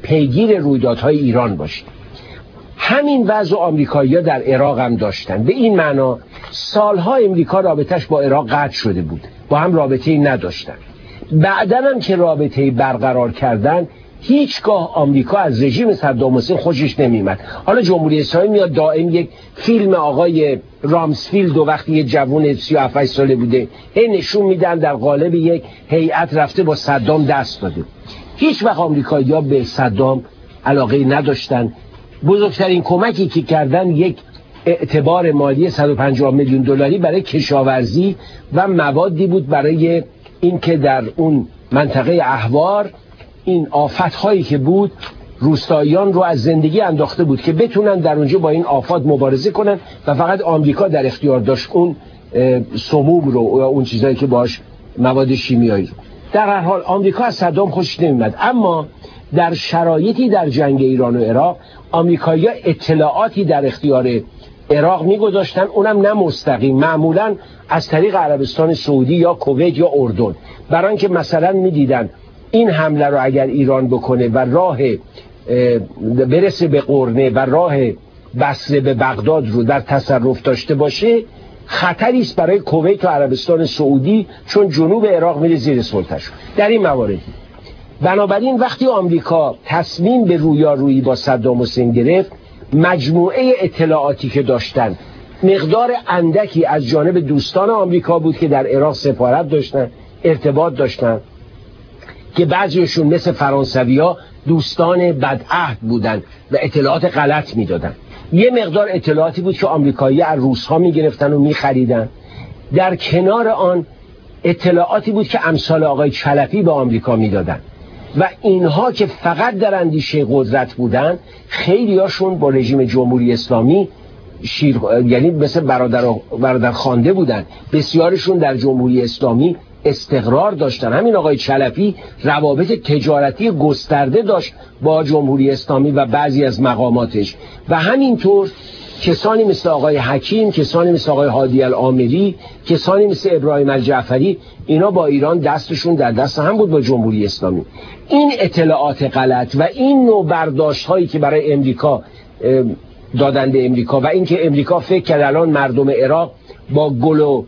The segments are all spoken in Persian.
پیگیر رویدادهای ایران باشیم. همین وضع آمریکایی‌ها در عراق هم داشتن. به این معنا سالها امریکا رابطش با عراق قطع شده بود، با هم رابطه‌ای نداشتن. بعداً هم که رابطه‌ای برقرار کردن، هیچگاه آمریکا از رژیم صدام حسین خوشش نمی‌آمد. حالا جمهوری اسلامی میاد دائم یک فیلم آقای رامسفیلد و وقتی یه جوون 37 ساله بوده نشون میدن در قالب یک هیئت رفته با صدام دست داده. هیچ وقت آمریکایی‌ها به صدام علاقه نداشتن. بزرگترین کمکی که کردن یک اعتبار مالی 150 میلیون دلاری برای کشاورزی و موادی بود برای اینکه در اون منطقه احوار این آفت‌هایی که بود روستاییان رو از زندگی انداخته بود که بتونن در اونجا با این آفات مبارزه کنن و فقط آمریکا در اختیار داشت اون سموم رو یا اون چیزایی که باش مواد شیمیایی رو. در هر حال آمریکا از صدام خوشش نمی‌آمد، اما در شرایطی در جنگ ایران و عراق آمریکایی‌ها اطلاعاتی در اختیار عراق می‌گذاشتن، اونم نه مستقیم، معمولاً از طریق عربستان سعودی یا کویت یا اردن، برای اینکه مثلا می‌دیدن این حمله رو اگر ایران بکنه و راه برسه به قرنه و راه بصره به بغداد رو در تصرف داشته باشه، خطری است برای کویت و عربستان سعودی، چون جنوب عراق میره زیر سلطه‌شون. در این مواردی بنابراین وقتی آمریکا تصمیم به رویارویی با صدام حسین گرفت، مجموعه اطلاعاتی که داشتن مقدار اندکی از جانب دوستان آمریکا بود که در عراق سفارت داشتن، ارتباط داشتن، که بعضیشون مثل فرانسوی‌ها دوستان بدعهد بودن و اطلاعات غلط میدادن. یه مقدار اطلاعاتی بود که آمریکایی از روس‌ها میگرفتن و میخریدن. در کنار آن اطلاعاتی بود که امثال آقای چلپی به آمریکا میدادن و اینها که فقط در اندیشه قدرت بودن، خیلی هاشون با رژیم جمهوری اسلامی یعنی مثل برادر خوانده بودن. بسیارشون در جمهوری اسلامی استقرار داشتن. همین آقای چلپی روابط تجارتی گسترده داشت با جمهوری اسلامی و بعضی از مقاماتش و همینطور کسانی مثل آقای حکیم، کسانی مثل آقای هادی العامری، کسانی مثل ابراهیم الجعفری، اینا با ایران دستشون در دست هم بود با جمهوری اسلامی. این اطلاعات غلط و این نوع برداشت هایی که برای امریکا دادن به امریکا و اینکه امریکا فکر کرد الان مردم عراق با گل و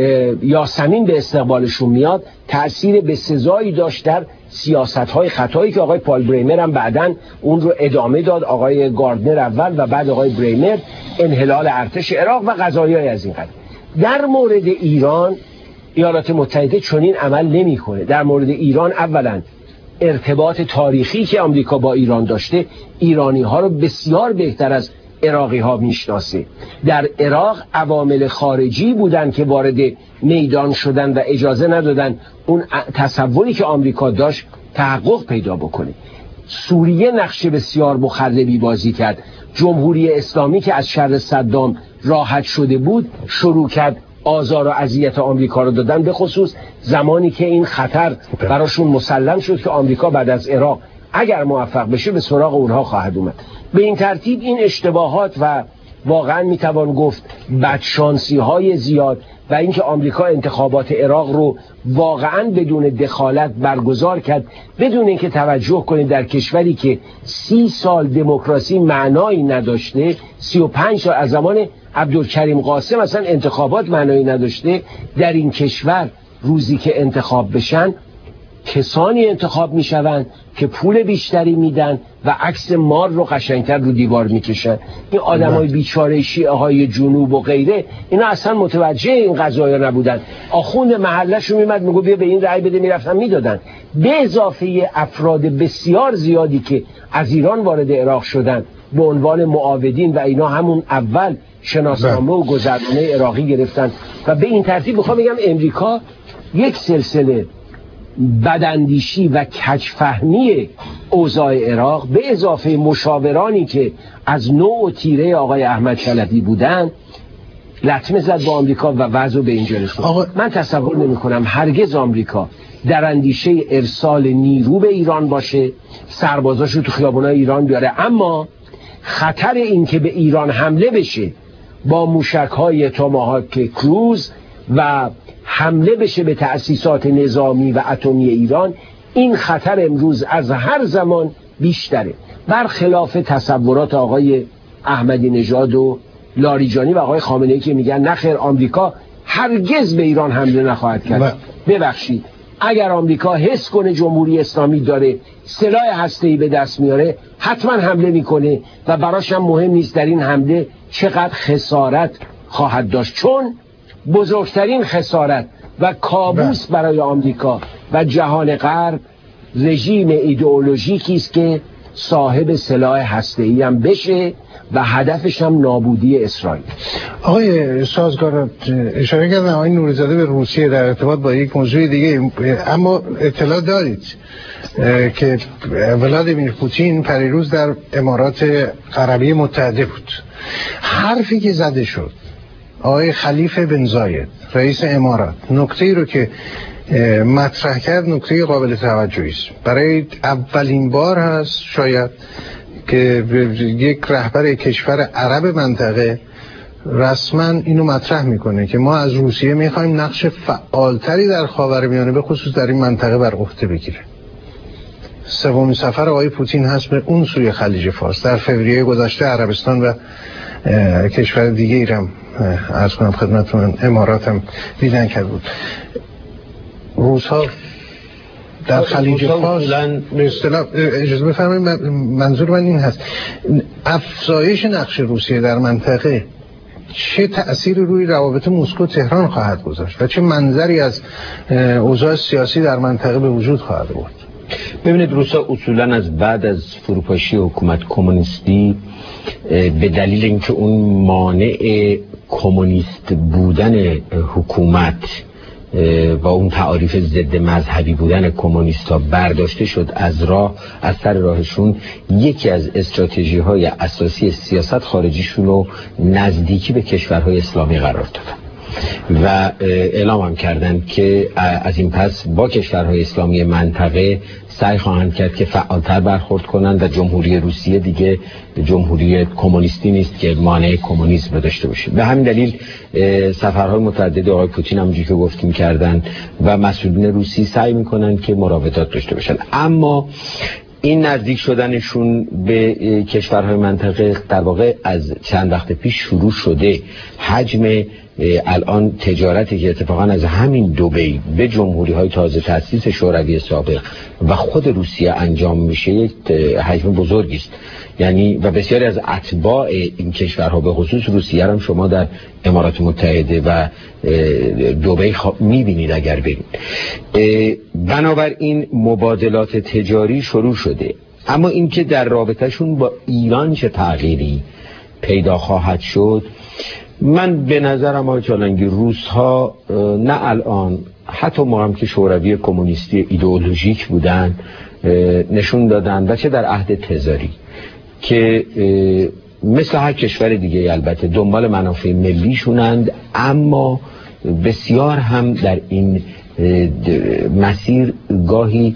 یاسمین به استقبالشون میاد، تأثیر بسزایی داشت در سیاست‌های خطایی که آقای پال بریمر هم بعداً اون رو ادامه داد، آقای گاردنر اول و بعد آقای بریمر، انحلال ارتش عراق و قضایای از این قبیل. در مورد ایران ایالات متحده چنین عمل نمی‌کنه. در مورد ایران اولاً ارتباط تاریخی که آمریکا با ایران داشته، ایرانی‌ها رو بسیار بهتر از عراقی ها میشناسه. در عراق عوامل خارجی بودن که وارد میدان شدن و اجازه ندادن اون تصوری که آمریکا داشت تحقق پیدا بکنه. سوریه نقش بسیار مخربی بازی کرد. جمهوری اسلامی که از شر صدام راحت شده بود، شروع کرد آزار و اذیت آمریکا رو دادن، به خصوص زمانی که این خطر براشون مسلم شد که آمریکا بعد از عراق اگر موفق بشه به سراغ اونها خواهد اومد. به این ترتیب این اشتباهات و واقعا میتوان گفت بدشانسی های زیاد و اینکه آمریکا انتخابات عراق رو واقعا بدون دخالت برگزار کرد، بدون اینکه توجه کنید در کشوری که 30 سال دموکراسی معنایی نداشته، 35 سال از زمان عبدالکریم قاسم اصلا انتخابات معنایی نداشته، در این کشور روزی که انتخاب بشن کسانی انتخاب میشوند که پول بیشتری میدن و عکس مار رو قشنگتر رو دیوار میکشن. این آدمای بیچاره شیعه های جنوب و غیره اینا اصلا متوجه این قضایا نبودن. آخوند محله‌شون میمد میگه بیا به این رأی بده، میرفتن میدادن. به اضافه افراد بسیار زیادی که از ایران وارد عراق شدن به عنوان معاودین و اینا همون اول شناسنامه و گذرنامه عراقی گرفتن و به این ترتیب میخوام بگم امریکا یک سلسله بداندیشی و کجفهمی اوضاع عراق به اضافه مشاورانی که از نوع و تیره آقای احمد چلبی بودن لطمه زد با آمریکا و وضع به اینجا رسوند. من تصور نمی کنم هرگز آمریکا در اندیشه ارسال نیرو به ایران باشه، سربازاشو تو خیابونای ایران بیاره، اما خطر این که به ایران حمله بشه با موشک‌های توماهاک کروز و حمله بشه به تأسیسات نظامی و اتمی ایران، این خطر امروز از هر زمان بیشتره، برخلاف تصورات آقای احمدی نژاد و لاریجانی و آقای خامنه‌ای که میگن نخیر آمریکا هرگز به ایران حمله نخواهد کرد. ببخشید، اگر آمریکا حس کنه جمهوری اسلامی داره سلاح هسته‌ای به دست میاره حتما حمله میکنه و براش هم مهم نیست در این حمله چقدر خسارت خواهد داشت، چون بزرگترین خسارت و کابوس برای آمریکا و جهان غرب رژیم ایدئولوژیکی است که صاحب سلاح هسته‌ای هم بشه و هدفش هم نابودی اسرائیل. آقای سازگار اشاره کردن آقای نوری‌زاده به روسیه در ارتباط با یک موضوع دیگه، اما اطلاع دارید که ولادیمیر پوتین پریروز در امارات عربی متحده بود. حرفی که زده شد آقای خلیفه بن زاید رئیس امارات، نکته‌ای رو که مطرح کرد نکته قابل توجهی است. برای اولین بار هست شاید که یک رهبر کشور عرب منطقه رسما اینو مطرح میکنه که ما از روسیه میخوایم نقش فعالتری در خاورمیانه به خصوص در این منطقه بر عهده بگیره. سومین سفر آقای پوتین هست به اون سوی خلیج فارس. در فوریه گذشته عربستان و کشور دیگه ایرم عرض کنم خدمتتون امارات هم دیدن کرد بود. روس‌ها در خلیج فارس به اصطلاح اجازه بفرمایید منظور من این هست افزایش نقش روسیه در منطقه چه تأثیری روی روابط مسکو تهران خواهد گذاشت و چه منظری از اوضاع سیاسی در منطقه به وجود خواهد آورد؟ ببینید، روسا اصولا از بعد از فروپاشی حکومت کمونیستی به دلیل اینکه اون مانع کمونیست بودن حکومت با اون تعاریف ضد مذهبی بودن کمونیست ها برداشته شد از سر راهشون، یکی از استراتژی های اساسی سیاست خارجیشون رو نزدیکی به کشورهای اسلامی قرار دادن و اعلام هم کردن که از این پس با کشورهای اسلامی منطقه سعی خواهند کرد که فعالتر برخورد کنند و جمهوری روسیه دیگه جمهوری کمونیستی نیست که مانع کمونیسم داشته باشه. به همین دلیل سفرهای متعدد آقای پوتین همونجوری که گفتیم کردن و مسئولین روسی سعی میکنن که مراودات داشته باشن، اما این نزدیک شدنشون به کشورهای منطقه در واقع از چند وقت پیش شروع شده. حجم الان تجارتی که اتفاقا از همین دبی به جمهوری های تازه تأسیس شوروی سابق و خود روسیه انجام میشه یک حجم بزرگی است. یعنی و بسیاری از اتباع این کشورها به خصوص روسیه هم شما در امارات متحده و دبی میبینید اگر برید. بنابراین مبادلات تجاری شروع شده، اما اینکه در رابطهشون با ایران چه تغییری پیدا خواهد شد، من به نظرم آقای چالنگی روس‌ها نه الان، حتی ما هم که شوروی کمونیستی ایدئولوژیک بودن نشون دادن و چه در عهد تزاری که مثل هر کشور دیگه البته دنبال منافع ملیشونند، اما بسیار هم در این مسیر گاهی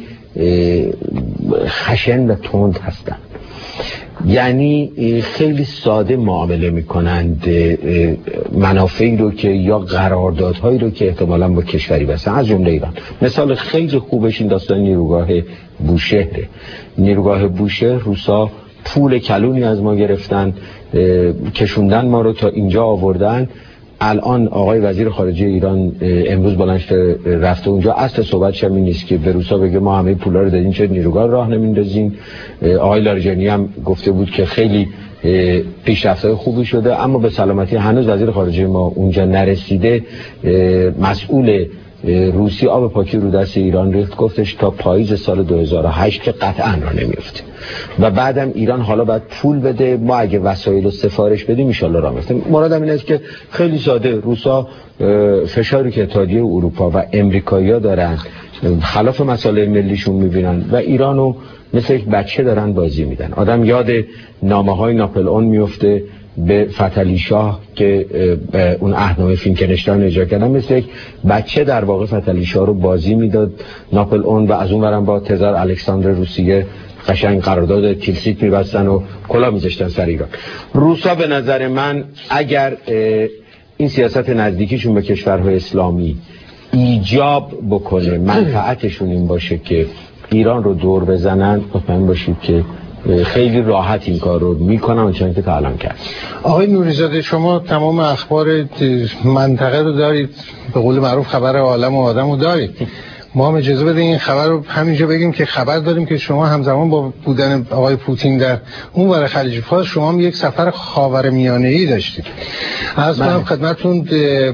خشن و تند هستند. یعنی خیلی ساده معامله میکنند منافعی رو که یا قراردادهایی رو که احتمالاً با کشوری بستن، از جمله ایران. مثال خیلی خوبش این داستان نیروگاه بوشهره. نیروگاه بوشهر روسا پول کلونی از ما گرفتن، کشوندن ما رو تا اینجا آوردن. الان آقای وزیر خارجه ایران امروز بلند شده رفته اونجا، اصل صحبتش هم این نیست که به روسا بگه ما همه پولا رو دادیم چه نیروگاه راه نمیندازیم. آقای لاریجانی هم گفته بود که خیلی پیشرفت‌های خوبی شده، اما به سلامتی هنوز وزیر خارجه ما اونجا نرسیده. مسئول روسی آب پاکی رو دست ایران ریخت، گفتش تا پاییز سال 2008 که قطعا را نمیفته و بعدم ایران حالا باید پول بده، ما اگه وسایل رو سفارش بدیم ان شاءالله راه میفته. مرادم این است که خیلی ساده روسا فشاری که اتحادیه اروپا و امریکایی‌ها دارن خلاف مسائل ملیشون میبینن و ایرانو مثل یک بچه دارن بازی میدن. آدم یاد نامه‌های ناپلئون میفته به فتحعلی شاه که اون عهدنامه فینکنشتاین اجرا کردن، مثل یک بچه در واقع فتحعلی شاه رو بازی میداد ناپلئون و از اون ورم با تزار الکساندر روسیه قشنگ قرارداد تیلسیت میبستن و کلا میذاشتن سر ایران. روسا به نظر من اگر این سیاست نزدیکیشون به کشورهای اسلامی ایجاب بکنه، منفعتشون این باشه که ایران رو دور بزنن، مطمئن باشید که خیلی راحت این کار رو میکنن اونچنان که تا الان کرد. آقای نوری‌زاده، شما تمام اخبار منطقه رو دارید، به قول معروف خبر عالم و آدم رو دارید. ما هم اجازه بدین این خبر رو همینجا بگیم که خبر داریم که شما همزمان با بودن آقای پوتین در اون ور خلیج فارس شما هم یک سفر خاورمیانه‌ای داشتید. از من خدمتتون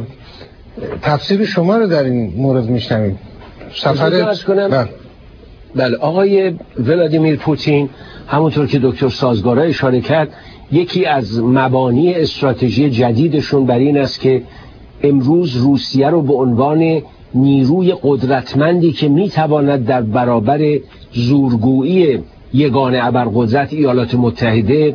تفسیر شما رو در این مورد میشنویم. سفر بله آقای ولادیمیر پوتین، همونطور که دکتر سازگارا اشاره کرد، یکی از مبانی استراتژی جدیدشون بر این است که امروز روسیه رو به عنوان نیروی قدرتمندی که میتواند در برابر زورگویی یگانه ابرقدرت ایالات متحده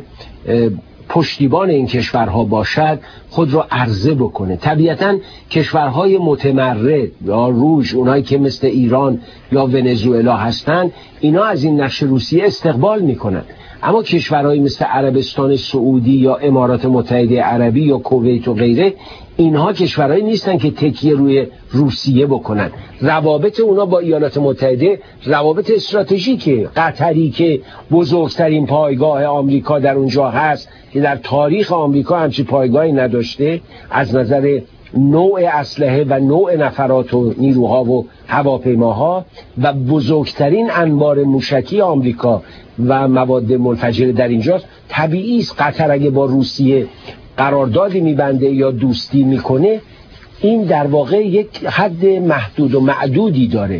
پشتیبان این کشورها باشد خود را عرضه بکنه. طبیعتاً کشورهای متمرد یا روش، اونایی که مثل ایران یا ونزوئلا هستند، اینا از این نقش روسیه استقبال میکنن، اما کشورهایی مثل عربستان سعودی یا امارات متحده عربی یا کویت و غیره، اینها کشورهایی نیستن که تکیه روی روسیه بکنن. روابط اونا با ایالات متحده روابط استراتژیکه. قطری که بزرگترین پایگاه آمریکا در اونجا هست که در تاریخ آمریکا همچین پایگاهی نداشته از نظر نوع اسلحه و نوع نفرات و نیروها و هواپیماها، و بزرگترین انبار موشکی آمریکا و مواد منفجره در اینجاست. طبیعی است قطر اگه با روسیه قراردادی میبنده یا دوستی میکنه، این در واقع یک حد محدود و معدودی داره.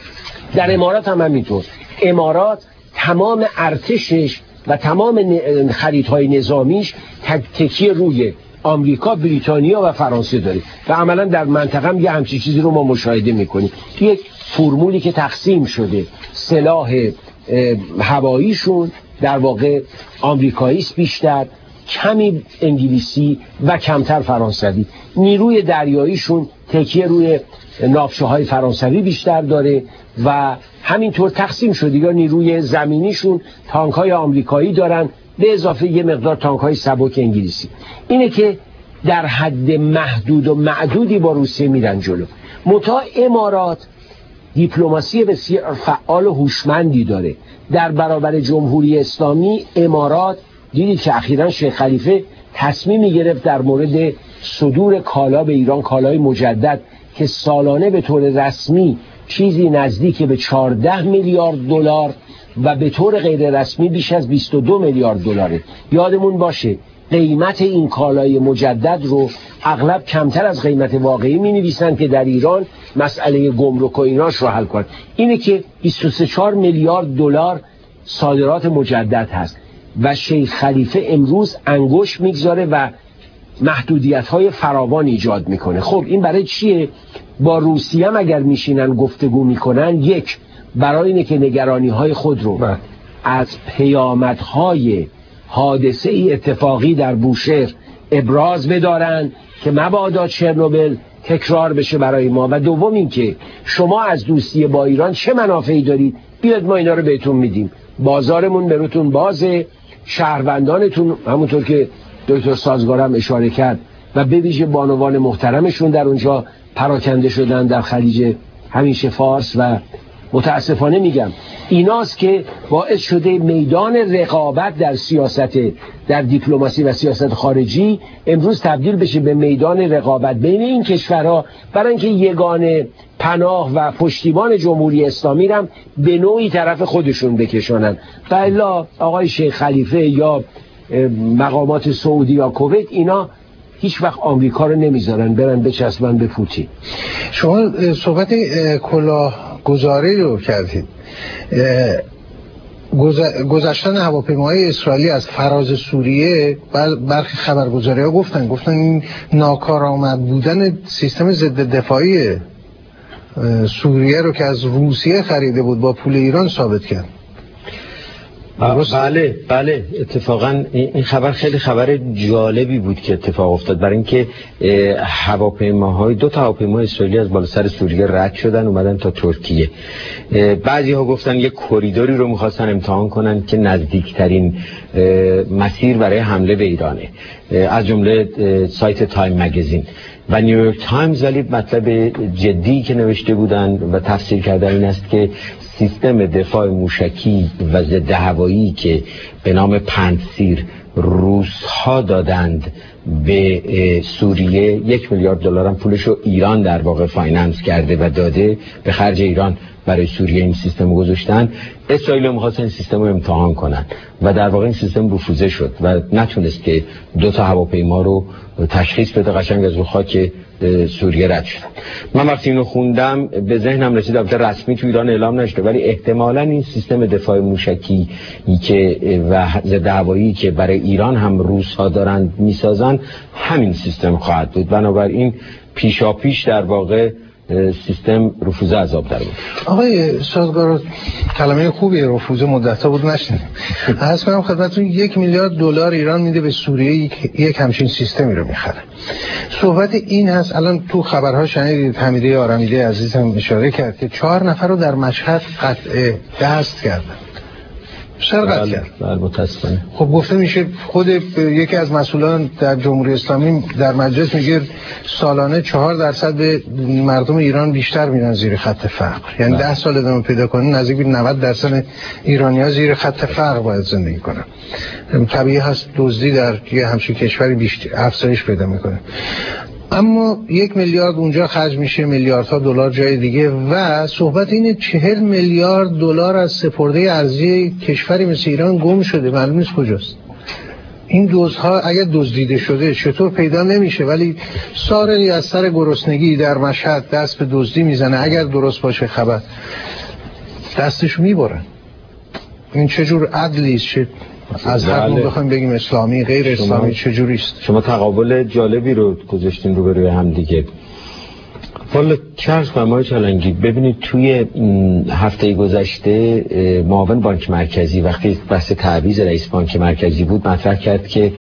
در امارات هم همینطور. امارات تمام ارتشش و تمام خریدهای نظامیش تکیه روی آمریکا، بریتانیا و فرانسه داره و عملا در منطقه هم یه همچین چیزی رو ما مشاهده میکنیم. یک فرمولی که تقسیم شده، سلاح هواییشون در واقع آمریکایی است بیشتر، کمی انگلیسی و کمتر فرانسوی. نیروی دریاییشون تکیه روی ناوچه‌های فرانسوی بیشتر داره و همینطور تقسیم شده. یا نیروی زمینیشون تانک‌های آمریکایی دارن به اضافه یه مقدار تانک‌های سبک انگلیسی. اینه که در حد محدود و معدودی با روسیه میرن جلو. منتها امارات دیپلماسی بسیار فعال و هوشمندی داره. در برابر جمهوری اسلامی امارات دیدید که اخیراً شیخ خلیفه تصمیمی گرفت در مورد صدور کالا به ایران، کالای مجدد که سالانه به طور رسمی چیزی نزدیک به 14 میلیارد دلار و به طور غیر رسمی بیش از 22 میلیارد دلاره. یادمون باشه قیمت این کالای مجدد رو اغلب کمتر از قیمت واقعی می نویسن که در ایران مسئله گمرک و ایناش رو حل کنن. اینه که 23 میلیارد دلار صادرات مجدد هست و شیخ خلیفه امروز انگشت میگذاره و محدودیت‌های فراوان ایجاد میکنه. خب این برای چیه؟ با روسیه هم اگر میشینن گفتگو میکنن، یک برای اینه که نگرانی‌های خود رو از پیامدهای حادثه اتفاقی در بوشهر ابراز بدارن که مبادا چرنوبل تکرار بشه برای ما، و دوم این که شما از دوستی با ایران چه منافعی دارید، بیاد ما اینا رو بهتون میدیم، بازارمون براتون بازه، شهروندانتون همونطور که دکتر سازگار هم اشاره کرد و به ویژه بانوان محترمشون در اونجا پراکنده شدن در خلیج همیشه فارس و متاسفانه میگم ایناست که باعث شده میدان رقابت در سیاست، در دیپلماسی و سیاست خارجی امروز تبدیل بشه به میدان رقابت بین این کشورها، برای اینکه یگانه پناه و پشتیبان جمهوری اسلامی هم به نوعی طرف خودشون بکشانن. و الا آقای شیخ خلیفه یا مقامات سعودی یا کویت اینا هیچ وقت آمریکا رو نمیذارن برن بچسبن به پوتین. شما صحبت کلاهگذاری رو کردید. گذشتن هواپیماهای اسرائیلی از فراز سوریه، برخی خبرگزاری‌ها گفتن این ناکارآمد بودن سیستم ضد دفاعی سوریه رو که از روسیه خریده بود با پول ایران ثابت کرد. بله اتفاقا این خبر خیلی خبر جالبی بود که اتفاق افتاد، برای اینکه هواپیماهای 2 تا هواپیمای اسرائیلی از بالا سر سوریه رد شدن اومدن تا ترکیه. بعضی ها گفتن یک کریدوری رو میخواستن امتحان کنن که نزدیکترین مسیر برای حمله به ایرانه، از جمله سایت تایم مگزین. و نیویورک تایمز ولی مطلب جدی که نوشته بودن و تفسیر کردن این است که سیستم دفاع موشکی و ضد هوایی که به نام پنسیر روس‌ها دادند به سوریه، 1 میلیارد دلار هم پولشو ایران در واقع فایننس کرده و داده به خرج ایران برای سوریه این سیستم گذاشتن. اسرائیل می‌خواست این سیستم رو امتحان کنن و در واقع این سیستم رفوزه شد و نتونست که 2 تا هواپیما رو تشخیص بده، قشنگ از رو خاک سوریه رد شدن. من وقتی اینو خوندم به ذهنم رسید، البته رسمی تو ایران اعلام نشده ولی احتمالاً این سیستم دفاع موشکی که و ضد هوایی که برای ایران هم روس‌ها دارن میسازن همین سیستم خواهد بود. بنابراین پیشاپیش در واقع سیستم رفوزه عذاب در بود. آقای سازگار، کلمه خوبی رفوزه مدت‌ها بود نشنیدیم. عرض کنم خدمتتون 1 میلیارد دلار ایران میده به سوریه یک همچین سیستمی رو میخره. صحبت این هست، الان تو خبرها شنیدید حمیده آرمیده عزیزم اشاره کرد که 4 نفر رو در مشهد قطع دست کردن. سرقت کرد. بله متاسفانه. خب گفته میشه خود یکی از مسئولان در جمهوری اسلامی در مجلس میگه سالانه 4% به مردم ایران بیشتر میرن زیر خط فقر. یعنی 10 سال ادامه پیدا کنه نزدیک به 90% ایرانی‌ها زیر خط فقر باید زندگی کنن. طبیعی هست دزدی در یه همچین کشوری بیشتر افزایش پیدا میکنه. اما 1 میلیارد اونجا خرج میشه، میلیاردها دلار جای دیگه و صحبت اینه 40 میلیارد دلار از سپرده ارزی کشوری مثل ایران گم شده، معلوم نیست کجاست. این دزدها اگر دزدیده شده چطور پیدا نمیشه، ولی سارقی از سر گرسنگی در مشهد دست به دزدی میزنه، اگر درست باشه خبر دستش میبرن. این چجور عدلی است؟ از هر نوع بخوایم بگیم اسلامی غیر اسلامی چجوری است؟ شما تقابل جالبی رو گذاشتین رو بروی هم دیگه. والا چرخ فرمای چالنگی، ببینید توی هفته گذشته معاون بانک مرکزی وقتی بحث تعویض رئیس بانک مرکزی بود مطرح کرد که